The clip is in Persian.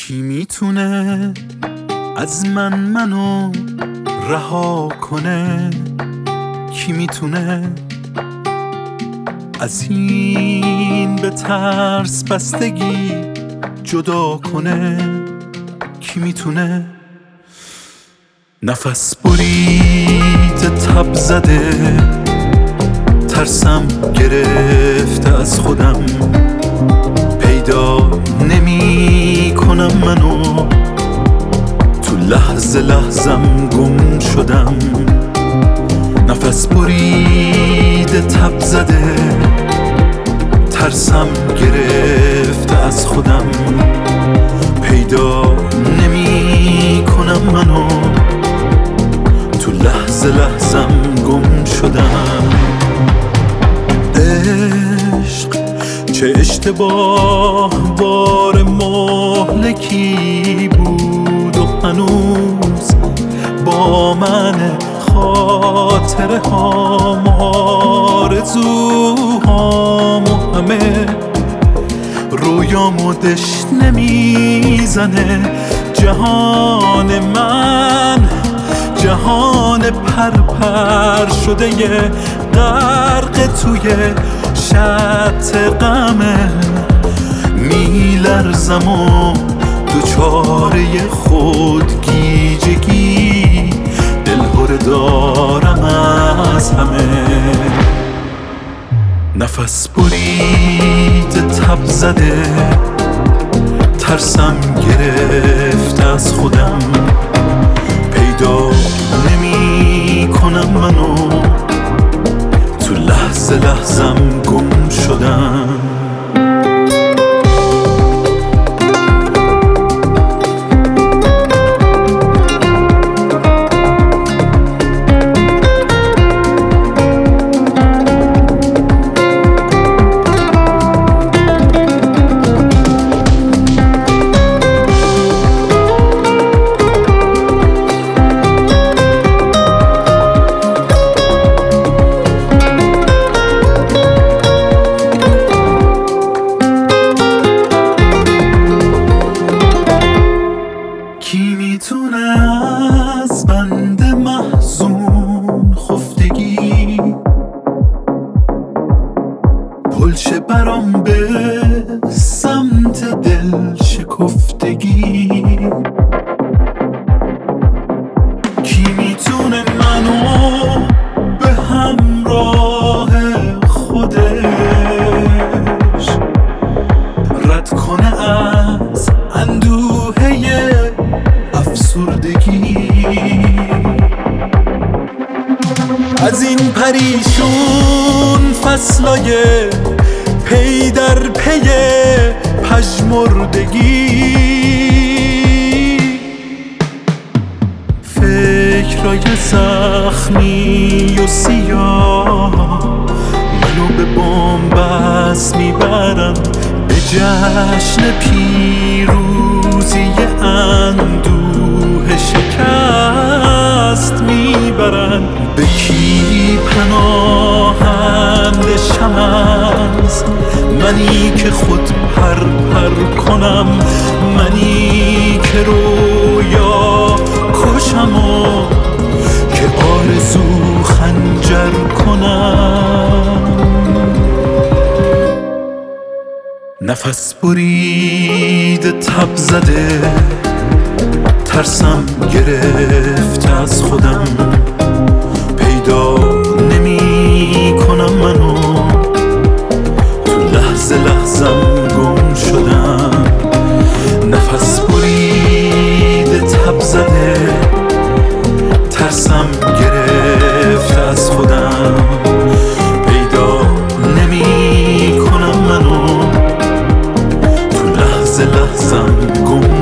کی میتونه از منو رها کنه؟ کی میتونه از این به ترس بستگی جدا کنه؟ کی میتونه نفس برید تب زده ترسم گرفته از خودم پیدا نمی کنم منو تو لحظه لحظم گم شدم نفس برید تب زده ترسم گرفته از خودم پیدا نمی کنم منو تو لحظه لحظم گم شدم عشق چه اشتباه بار مهلکی بود و هنوز با من خاطره هام آرزوهام و همه رویامو دشنه میزنه جهان من جهان پرپر شده یه غرق توی شط غمه میلرزم و دوچاره خودگیجگی دلهره دارم از همه نفس برید تب زده ترسم گرفت از خودم پیدا نمی کنم منو تو لحظه لحظم گم شدم کی میتونه از بند محزون خفتگی پلشه برام به سمت دل شکفتگی کی میتونه منو به همراه خودش رد کنه از اندوهه افسردگی از این پریشون فصلای پی در پی پژمردگی فکرای زخمی و سیاه منو به بن‌بست میبرن به جشن پیروزی اندوه شکست میبرن به کی پناهنده شم از منی که خود پر کنم منی که رویا کشم و که آرزو خنجر کنم نفس برید تب زده ترسم گرفت از خودم پیدا نمی کنم منو تو لحظه لحظم گم شدم نفس برید تب زده ترسم گرفت از خودم پیدا نمی کنم منو تو لحظه لحظم گم